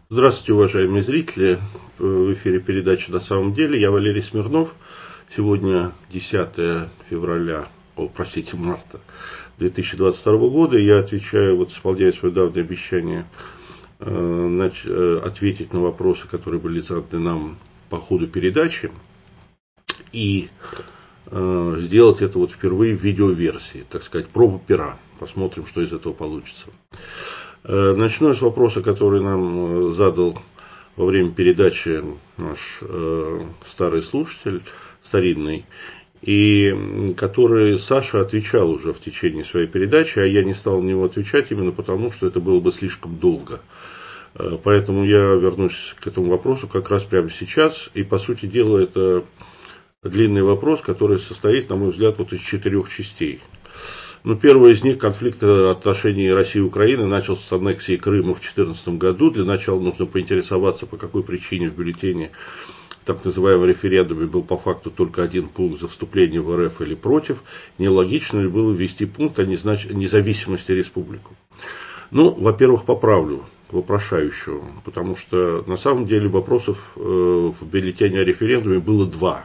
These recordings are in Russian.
Здравствуйте, уважаемые зрители. В эфире передача «На самом деле». Я Валерий Смирнов. Сегодня 10 февраля, марта 2022 года. Я отвечаю, исполняю свое давнее обещание ответить на вопросы, которые были заданы нам по ходу передачи. И сделать это впервые в видеоверсии, так сказать, проба пера. Посмотрим, что из этого получится. Начну с вопроса, который нам задал во время передачи наш старый слушатель, старинный, и который Саша отвечал уже в течение своей передачи, а я не стал на него отвечать именно потому, что это было бы слишком долго. Поэтому я вернусь к этому вопросу как раз прямо сейчас. И, по сути дела, это длинный вопрос, который состоит, на мой взгляд, из 4 частей. Первый из них, конфликт отношений России и Украины, начался с аннексии Крыма в 2014 году. Для начала нужно поинтересоваться, по какой причине в бюллетене в так называемом референдуме был по факту только один пункт за вступление в РФ или против. Нелогично ли было ввести пункт о независимости республику? Во-первых, поправлю вопрошающего, потому что на самом деле вопросов в бюллетене о референдуме было 2.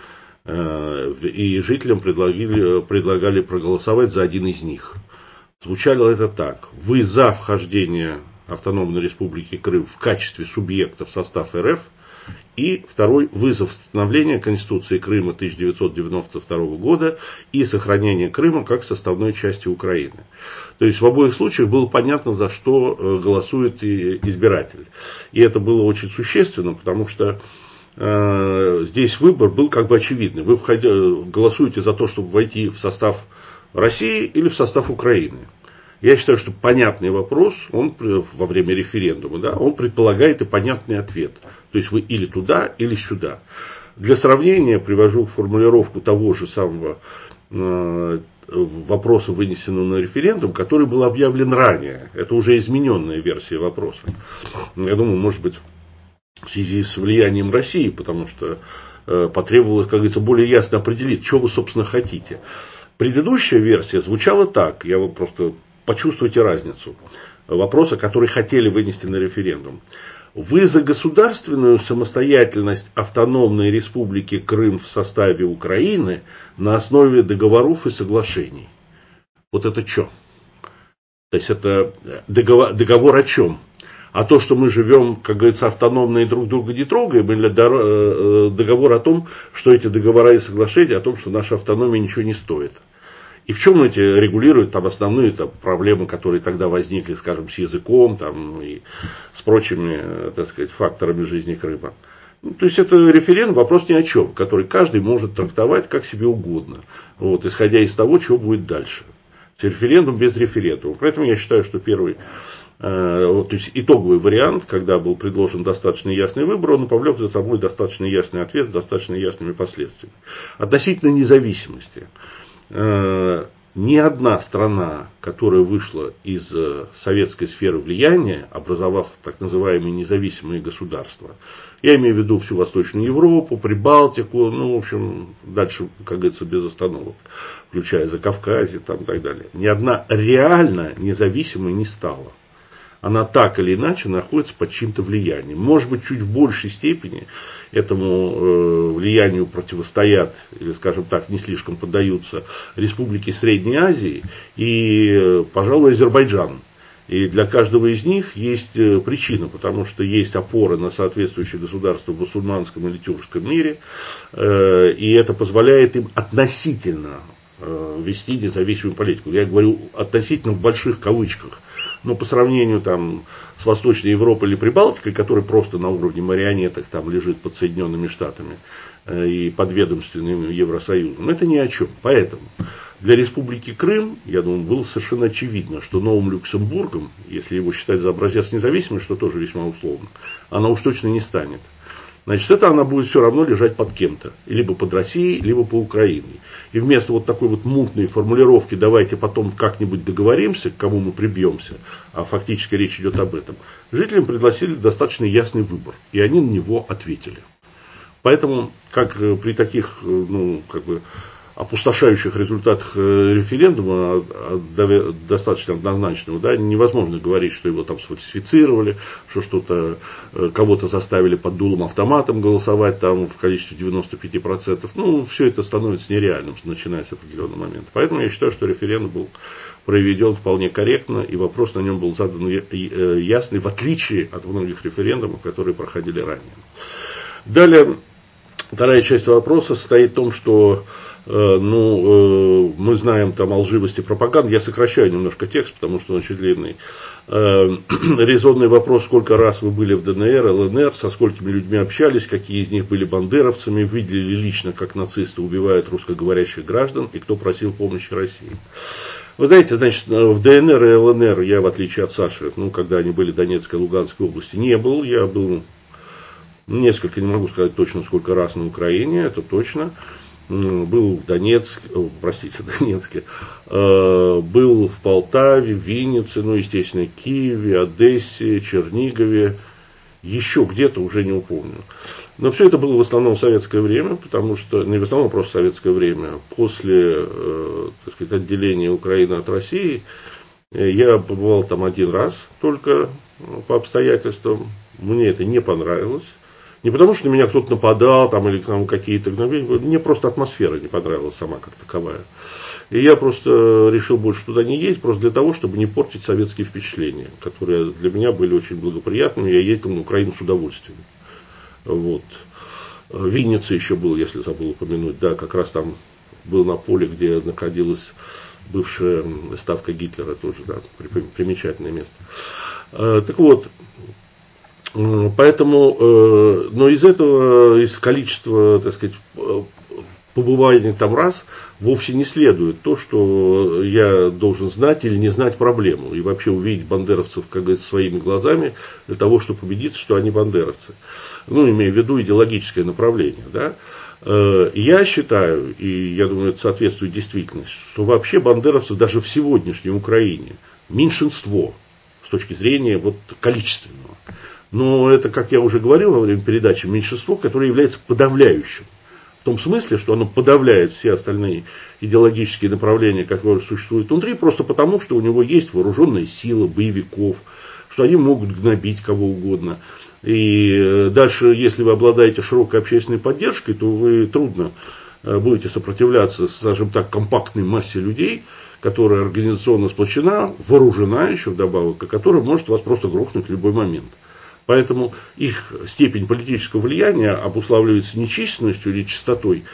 И жителям предлагали проголосовать за один из них. Звучало это так: вы за вхождение Автономной Республики Крым в качестве субъекта в состав РФ, и второй: вы за восстановление Конституции Крыма 1992 года и сохранение Крыма как составной части Украины. То есть в обоих случаях было понятно, за что голосует избиратель. И это было очень существенно, потому что здесь выбор был очевидный. Вы голосуете за то, чтобы войти в состав России или в состав Украины. Я считаю, что понятный вопрос, он во время референдума, он предполагает и понятный ответ. То есть вы или туда, или сюда. Для сравнения привожу формулировку того же самого вопроса, вынесенного на референдум, который был объявлен ранее. Это уже измененная версия вопроса. Я думаю, может быть, в связи с влиянием России, потому что потребовалось, как говорится, более ясно определить, что вы, собственно, хотите. Предыдущая версия звучала так, вы просто почувствуйте разницу, вопроса, который хотели вынести на референдум. Вы за государственную самостоятельность Автономной Республики Крым в составе Украины на основе договоров и соглашений. Вот это что? То есть это договор о чем? А то, что мы живем, как говорится, автономно и друг друга не трогаем, или договор о том, что эти договора и соглашения, о том, что наша автономия ничего не стоит. И в чем эти регулируют основные проблемы, которые тогда возникли, скажем, с языком и с прочими, так сказать, факторами жизни Крыма. То есть это референдум, вопрос ни о чем, который каждый может трактовать как себе угодно, исходя из того, что будет дальше. Референдум без референдума. Поэтому я считаю, что первый, то есть итоговый вариант, когда был предложен достаточно ясный выбор, он повлек за собой достаточно ясный ответ с достаточно ясными последствиями. Относительно независимости. Ни одна страна, которая вышла из советской сферы влияния, образовав так называемые независимые государства, я имею в виду всю Восточную Европу, Прибалтику, в общем, дальше, как говорится, без остановок, включая Закавказье и так далее, ни одна реально независимой не стала. Она так или иначе находится под чьим-то влиянием. Может быть, чуть в большей степени этому влиянию противостоят, или, скажем так, не слишком поддаются республики Средней Азии и, пожалуй, Азербайджан. И для каждого из них есть причина, потому что есть опоры на соответствующие государства в мусульманском или тюркском мире, и это позволяет им относительно вести независимую политику. Я говорю относительно в больших кавычках. Но по сравнению с Восточной Европой или Прибалтикой, которая просто на уровне марионеток лежит под Соединенными Штатами и подведомственным Евросоюзом, это ни о чем. Поэтому для Республики Крым, я думаю, было совершенно очевидно, что новым Люксембургом, если его считать за образец независимости, что тоже весьма условно, она уж точно не станет. Значит, это она будет все равно лежать под кем-то. Либо под Россией, либо по Украине. И вместо такой мутной формулировки «давайте потом как-нибудь договоримся, к кому мы прибьемся», а фактически речь идет об этом, жителям предложили достаточно ясный выбор. И они на него ответили. Поэтому, как при таких опустошающих результатах референдума, достаточно однозначного, да, невозможно говорить, что его там сфальсифицировали, что что-то, кого-то заставили под дулом автоматом голосовать там в количестве 95%. Ну, все это становится нереальным, начиная с определенного момента. Поэтому я считаю, что референдум был проведен вполне корректно, и вопрос на нем был задан ясный, в отличие от многих референдумов, которые проходили ранее. Далее, вторая часть вопроса состоит в том, что мы знаем там о лживости пропаганды. Я сокращаю немножко текст, потому что он очень длинный. Резонный вопрос: сколько раз вы были в ДНР, ЛНР, со сколькими людьми общались, какие из них были бандеровцами, видели ли лично, как нацисты убивают русскоговорящих граждан, и кто просил помощи России. Вы знаете, значит, в ДНР и ЛНР я, в отличие от Саши, когда они были в Донецкой и Луганской области, не был. Я был несколько, не могу сказать точно сколько раз на Украине, это точно. Был в Донецке, был в Полтаве, Виннице, естественно, Киеве, Одессе, Чернигове, еще где-то, уже не упомню. Но все это было в основном в советское время, потому что, не в основном просто советское время, после, так сказать, отделения Украины от России, я побывал там один раз только по обстоятельствам, мне это не понравилось. Не потому, что на меня кто-то нападал там, или там какие-то гновения, мне просто атмосфера не понравилась сама как таковая. И я просто решил больше туда не ездить, просто для того, чтобы не портить советские впечатления, которые для меня были очень благоприятными. Я ездил на Украину с удовольствием. Вот. В Виннице еще был, если забыл упомянуть, да, как раз там был на поле, где находилась бывшая ставка Гитлера, тоже, да, примечательное место. Так вот. Поэтому, но из этого, из количества, так сказать, побывания там раз, вовсе не следует то, что я должен знать или не знать проблему. И вообще увидеть бандеровцев, как говорится, своими глазами, для того, чтобы убедиться, что они бандеровцы. Имея в виду идеологическое направление, да. Я считаю, и я думаю, это соответствует действительности, что вообще бандеровцев даже в сегодняшней Украине меньшинство с точки зрения количественного. Но это, как я уже говорил во время передачи, меньшинство, которое является подавляющим. В том смысле, что оно подавляет все остальные идеологические направления, которые существуют внутри, просто потому, что у него есть вооруженная сила боевиков, что они могут гнобить кого угодно. И дальше, если вы обладаете широкой общественной поддержкой, то вы трудно будете сопротивляться, скажем так, компактной массе людей, которая организационно сплочена, вооружена еще вдобавок, и которая может вас просто грохнуть в любой момент. Поэтому их степень политического влияния обуславливается не численностью или частотой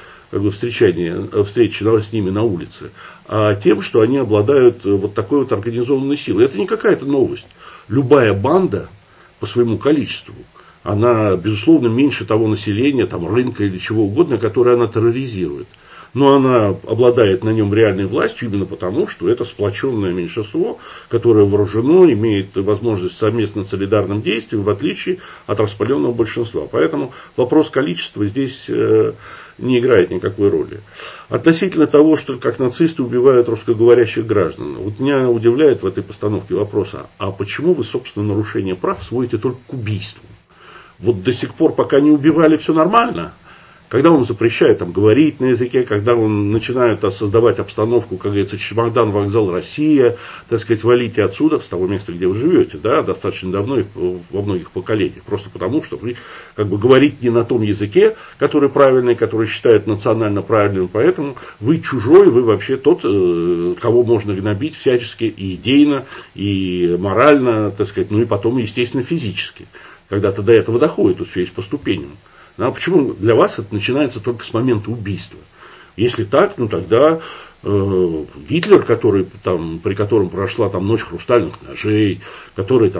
встречи с ними на улице, а тем, что они обладают такой организованной силой. Это не какая-то новость. Любая банда по своему количеству, она, безусловно, меньше того населения, рынка или чего угодно, которое она терроризирует. Но она обладает на нем реальной властью именно потому, что это сплоченное меньшинство, которое вооружено, имеет возможность совместно солидарным действием, в отличие от распаленного большинства. Поэтому вопрос количества здесь не играет никакой роли. Относительно того, что как нацисты убивают русскоговорящих граждан, меня удивляет в этой постановке вопроса, а почему вы, собственно, нарушение прав сводите только к убийству? До сих пор, пока не убивали, все нормально. Когда он запрещает говорить на языке, когда он начинает создавать обстановку, как говорится, чемодан, вокзал, Россия, так сказать, валите отсюда, с того места, где вы живете, да, достаточно давно и во многих поколениях. Просто потому, что вы говорите не на том языке, который правильный, который считают национально правильным, поэтому вы чужой, вы вообще тот, кого можно гнобить всячески и идейно, и морально, так сказать, и потом, естественно, физически. Когда-то до этого доходит, тут все есть по ступеням. А почему для вас это начинается только с момента убийства? Если так, тогда Гитлер, при котором прошла ночь хрустальных ножей, который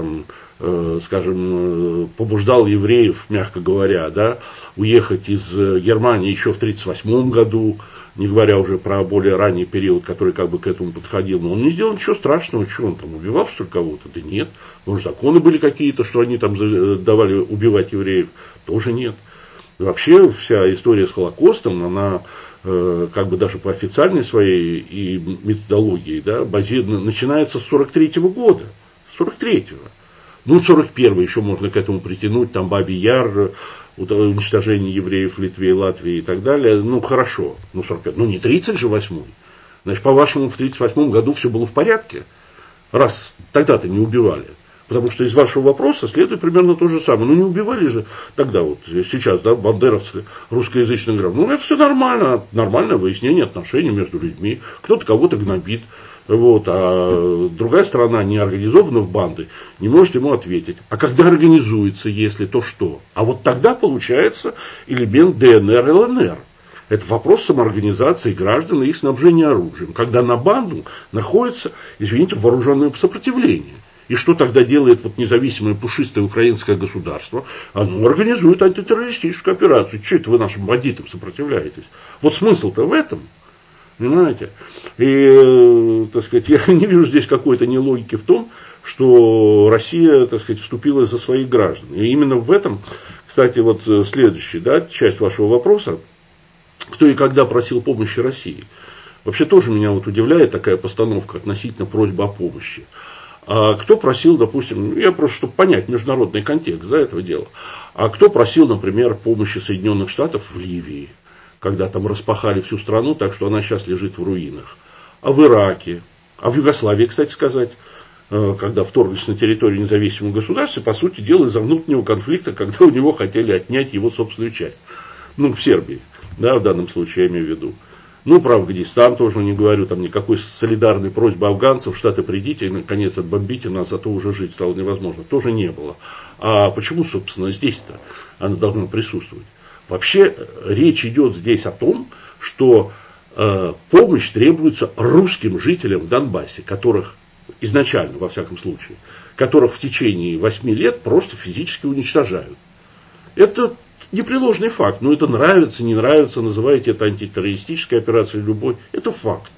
побуждал евреев, мягко говоря, да, уехать из Германии еще в 1938 году, не говоря уже про более ранний период, который к этому подходил, но он не сделал ничего страшного, что он убивал, что ли, кого-то? Да нет. Может, законы были какие-то, что они давали убивать евреев? Тоже нет. Вообще вся история с Холокостом, она даже по официальной своей и методологии, да, начинается с 1943 года. 43-го. Ну, 41-й еще можно к этому притянуть, там Бабий Яр, уничтожение евреев в Литве и Латвии и так далее. Ну, хорошо, ну, 45-й, ну, не 38-й. Значит, по-вашему, в 38-м году все было в порядке, раз тогда-то не убивали. Потому что из вашего вопроса следует примерно то же самое. Ну, не убивали же тогда, вот сейчас, да, бандеровцы, русскоязычные говорят, ну, это все нормально, нормальное выяснение отношений между людьми. Кто-то кого-то гнобит, вот, а другая сторона, не организована в банды, не может ему ответить. А когда организуется, если, то что? А вот тогда получается элемент ДНР, ЛНР. Это вопрос самоорганизации граждан и их снабжения оружием. Когда на банду находится, извините, вооруженное сопротивление. И что тогда делает вот независимое пушистое украинское государство? Оно организует антитеррористическую операцию. Чего это вы нашим бандитам сопротивляетесь? Вот смысл-то в этом. Понимаете? И, так сказать, я не вижу здесь какой-то нелогики в том, что Россия, так сказать, вступила за своих граждан. И именно в этом, кстати, вот следующая, да, часть вашего вопроса. Кто и когда просил помощи России? Вообще тоже меня вот удивляет такая постановка относительно просьбы о помощи. А кто просил, допустим, я просто, чтобы понять международный контекст, да, этого дела. А кто просил, например, помощи Соединенных Штатов в Ливии, когда там распахали всю страну, так что она сейчас лежит в руинах. А в Ираке, а в Югославии, кстати сказать, когда вторглись на территорию независимого государства, по сути дела, из-за внутреннего конфликта, когда у него хотели отнять его собственную часть. Ну, в Сербии, да, в данном случае я имею в виду. Ну, про Афганистан тоже не говорю, там никакой солидарной просьбы афганцев, Штаты придите и, наконец, отбомбите нас, а то уже жить стало невозможно. Тоже не было. А почему, собственно, здесь-то она должна присутствовать? Вообще, речь идет здесь о том, что помощь требуется русским жителям в Донбассе, которых изначально, во всяком случае, которых в течение 8 лет просто физически уничтожают. Это непреложный факт. Но это нравится, не нравится, называете это антитеррористической операцией любой. Это факт.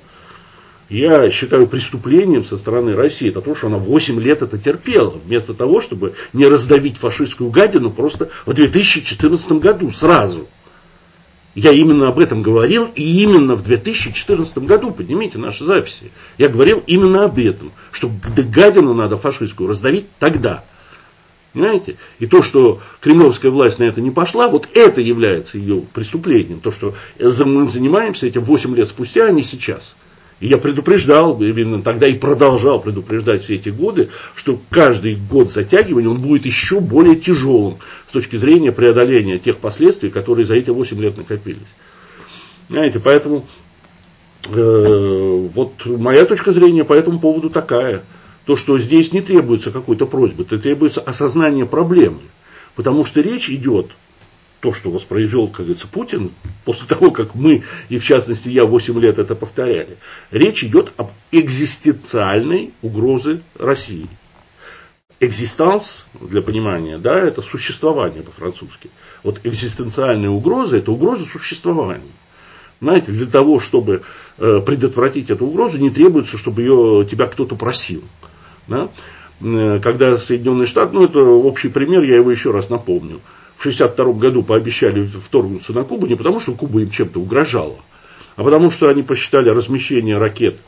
Я считаю преступлением со стороны России это то, что она 8 лет это терпела, вместо того, чтобы не раздавить фашистскую гадину просто в 2014 году сразу. Я именно об этом говорил, и именно в 2014 году, поднимите наши записи, я говорил именно об этом, что гадину надо фашистскую раздавить тогда. Понимаете? И то, что кремлевская власть на это не пошла, вот это является ее преступлением. То, что мы занимаемся этим 8 лет спустя, а не сейчас. И я предупреждал, именно тогда и продолжал предупреждать все эти годы, что каждый год затягивания он будет еще более тяжелым с точки зрения преодоления тех последствий, которые за эти 8 лет накопились. Понимаете? Поэтому вот моя точка зрения по этому поводу такая. То, что здесь не требуется какой-то просьбы, то требуется осознание проблемы. Потому что речь идет, то, что воспроизвел, как говорится, Путин, после того, как мы, и в частности я 8 лет это повторяли, речь идет об экзистенциальной угрозе России. Экзистанс, для понимания, да, это существование по-французски. Вот экзистенциальная угроза, это угроза существования. Знаете, для того, чтобы предотвратить эту угрозу, не требуется, чтобы тебя кто-то просил. Да? Когда Соединенные Штаты, ну это общий пример, я его еще раз напомню. В 1962 году пообещали вторгнуться на Кубу не потому, что Куба им чем-то угрожала, а потому что они посчитали размещение ракет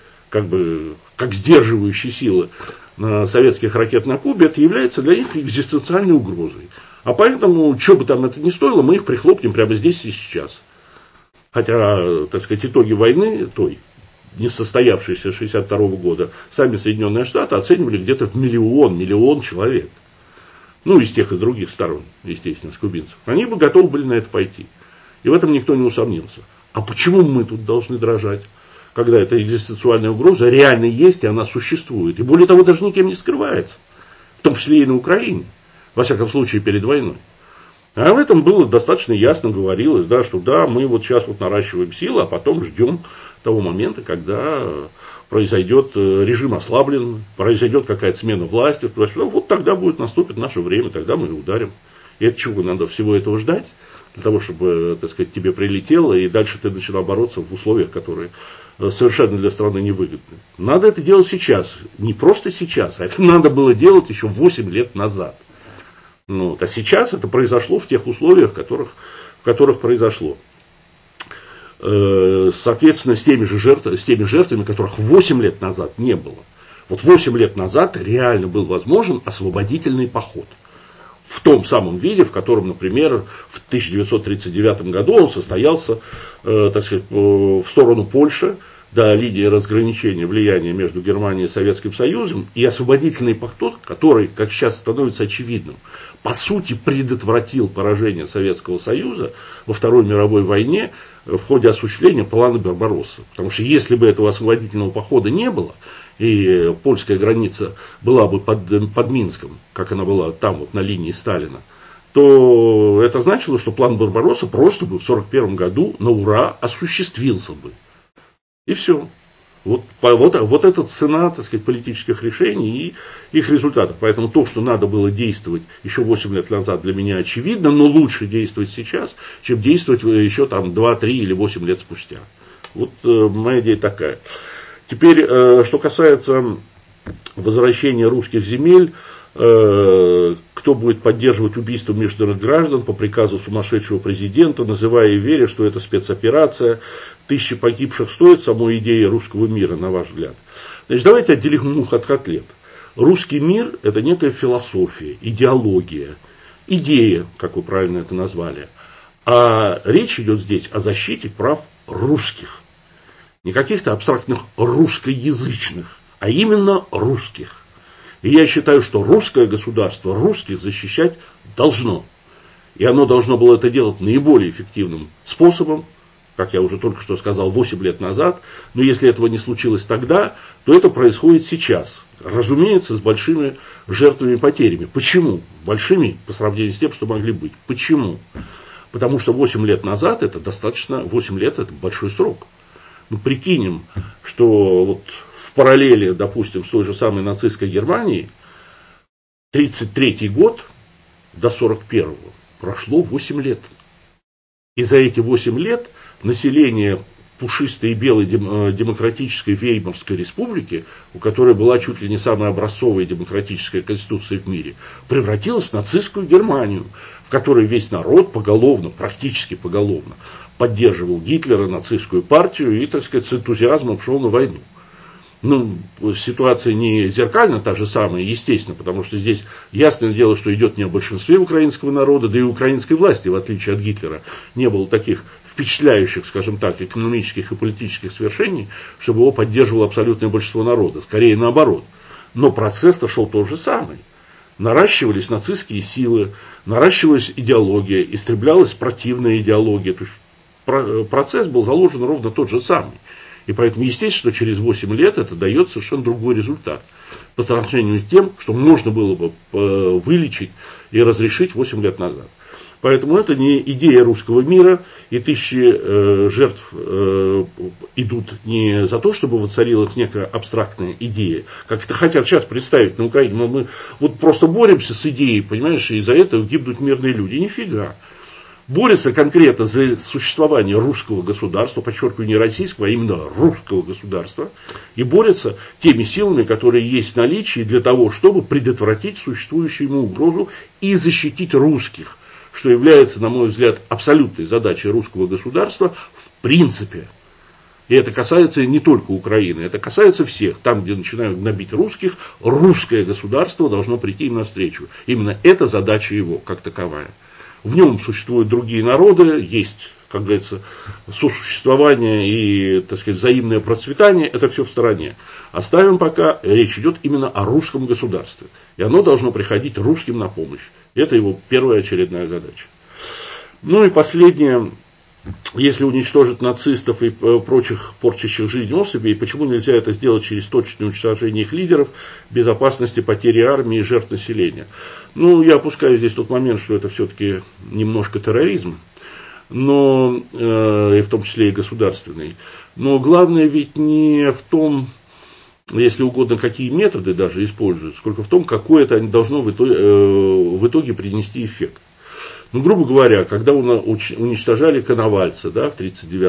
как сдерживающей силы советских ракет на Кубе, это является для них экзистенциальной угрозой. А поэтому, что бы там это ни стоило, мы их прихлопнем прямо здесь и сейчас. Хотя, так сказать, итоги войны, той, не состоявшейся 1962 года, сами Соединенные Штаты оценивали где-то в миллион человек. Ну, из тех и других сторон, естественно, с кубинцев. Они бы готовы были на это пойти. И в этом никто не усомнился. А почему мы тут должны дрожать, когда эта экзистенциальная угроза реально есть, и она существует? И более того, даже никем не скрывается. В том числе и на Украине. Во всяком случае, перед войной. А в этом было достаточно ясно говорилось, да, что да, мы вот сейчас вот наращиваем силы, а потом ждем того момента, когда произойдет режим ослаблен, произойдет какая-то смена власти, вот тогда наступит наше время, тогда мы и ударим. И от чего надо всего этого ждать? Для того, чтобы, так сказать, тебе прилетело, и дальше ты начинал бороться в условиях, которые совершенно для страны невыгодны. Надо это делать сейчас. Не просто сейчас, а это надо было делать еще 8 лет назад. А сейчас это произошло в тех условиях, в которых произошло. Соответственно, с теми жертвами, которых 8 лет назад не было. Вот 8 лет назад реально был возможен освободительный поход. В том самом виде, в котором, например, в 1939 году он состоялся, так сказать, в сторону Польши, до линии разграничения влияния между Германией и Советским Союзом, и освободительный поход, который, как сейчас становится очевидным, по сути предотвратил поражение Советского Союза во Второй мировой войне в ходе осуществления плана Барбароссы. Потому что если бы этого освободительного похода не было, и польская граница была бы под Минском, как она была там вот на линии Сталина, то это значило, что план Барбаросса просто бы в 1941 году на ура осуществился бы. И все. Вот это цена, так сказать, политических решений и их результатов. Поэтому то, что надо было действовать еще 8 лет назад, для меня очевидно, но лучше действовать сейчас, чем действовать еще там 2, 3 или 8 лет спустя. Вот моя идея такая. Теперь, что касается возвращения русских земель, кто будет поддерживать убийство мирных граждан по приказу сумасшедшего президента, называя и веря, что это спецоперация, 1000 погибших стоит самой идеи русского мира, на ваш взгляд? Значит, давайте отделим мух от котлет. Русский мир – это некая философия, идеология, идея, как вы правильно это назвали. А речь идет здесь о защите прав русских. Не каких-то абстрактных русскоязычных, а именно русских. И я считаю, что русское государство русских защищать должно. И оно должно было это делать наиболее эффективным способом, как я уже только что сказал, 8 лет назад. Но если этого не случилось тогда, то это происходит сейчас. Разумеется, с большими жертвами и потерями. Почему? Большими по сравнению с тем, что могли быть. Почему? Потому что 8 лет назад это достаточно, 8 лет это большой срок. Ну, прикинем, что вот в параллели, допустим, с той же самой нацистской Германией, 1933 год до 1941 прошло 8 лет. И за эти 8 лет население пушистой и белой демократической Веймарской республики, у которой была чуть ли не самая образцовая демократическая конституция в мире, превратилось в нацистскую Германию, в которой весь народ поголовно, практически поголовно, поддерживал Гитлера, нацистскую партию и, так сказать, с энтузиазмом шел на войну. Ну, ситуация не зеркально та же самая, естественно, потому что здесь ясное дело, что идет не о большинстве украинского народа, да и украинской власти, в отличие от Гитлера, не было таких впечатляющих, скажем так, экономических и политических свершений, чтобы его поддерживало абсолютное большинство народа, скорее наоборот. Но процесс-то шел тот же самый. Наращивались нацистские силы, наращивалась идеология, истреблялась противная идеология. То есть процесс был заложен ровно тот же самый. И поэтому, естественно, что через 8 лет это дает совершенно другой результат. По сравнению с тем, что можно было бы вылечить и разрешить 8 лет назад. Поэтому это не идея русского мира, и 1000 жертв идут не за то, чтобы воцарилась некая абстрактная идея, как это хотят сейчас представить на Украине. Мы вот просто боремся с идеей, понимаешь, и из-за этого гибнут мирные люди. Нифига. Борется конкретно за существование русского государства, подчеркиваю, не российского, а именно русского государства, и борется теми силами, которые есть в наличии для того, чтобы предотвратить существующую ему угрозу и защитить русских, что является, на мой взгляд, абсолютной задачей русского государства в принципе. И это касается не только Украины, это касается всех. Там, где начинают гнобить русских, русское государство должно прийти им навстречу. Именно это задача его, как таковая. В нем существуют другие народы, есть, как говорится, сосуществование и, так сказать, взаимное процветание, это все в стороне. Оставим пока, речь идет именно о русском государстве. И оно должно приходить русским на помощь. Это его первая очередная задача. Ну и последнее, если уничтожить нацистов и прочих порчащих жизнь особей, почему нельзя это сделать через точное уничтожение их лидеров, безопасности, потери армии и жертв населения? Ну, я опускаю здесь тот момент, что это все-таки немножко терроризм, но, и в том числе и государственный. Но главное ведь не в том, если угодно, какие методы даже используют, сколько в том, какой это должно в итоге принести эффект. Ну, грубо говоря, когда уничтожали Коновальца, да, в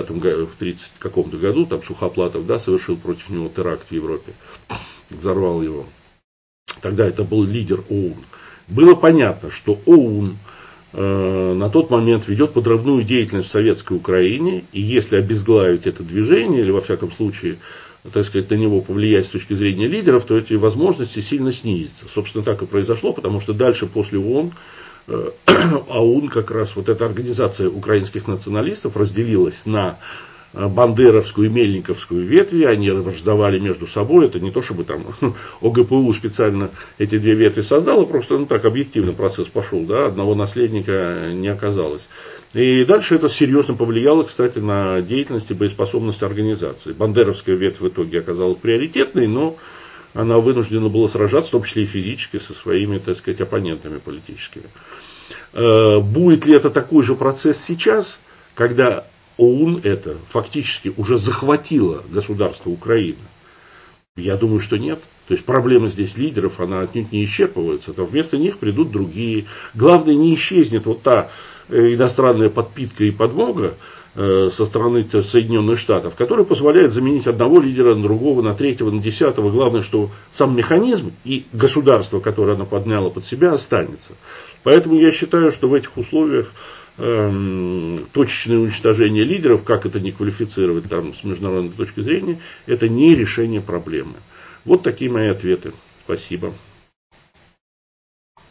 30 каком-то году, там Сухоплатов, да, совершил против него теракт в Европе, взорвал его. Тогда это был лидер ОУН. Было понятно, что ОУН на тот момент ведет подрывную деятельность в Советской Украине, и если обезглавить это движение, или во всяком случае, так сказать, на него повлиять с точки зрения лидеров, то эти возможности сильно снизятся. Собственно, так и произошло, потому что дальше, после ООН, АУН, как раз вот эта организация украинских националистов, разделилась на бандеровскую и мельниковскую ветви, они враждовали между собой, это не то, чтобы там ОГПУ специально эти две ветви создала, просто так объективно процесс пошел, да, одного наследника не оказалось. И дальше это серьезно повлияло, кстати, на деятельность и боеспособность организации. Бандеровская ветвь в итоге оказалась приоритетной, но она вынуждена была сражаться, в том числе и физически, со своими, так сказать, оппонентами политическими. Будет ли это такой же процесс сейчас, когда ОУН это фактически уже захватило государство Украины? Я думаю, что нет. То есть проблема здесь лидеров, она отнюдь не исчерпывается. Там вместо них придут другие. Главное, не исчезнет вот та иностранная подпитка и подмога со стороны Соединенных Штатов, которая позволяет заменить одного лидера на другого, на третьего, на десятого. Главное, что сам механизм и государство, которое она подняла под себя, останется. Поэтому я считаю, что в этих условиях точечное уничтожение лидеров, как это не квалифицировать там, с международной точки зрения, это не решение проблемы. Вот такие мои ответы. Спасибо.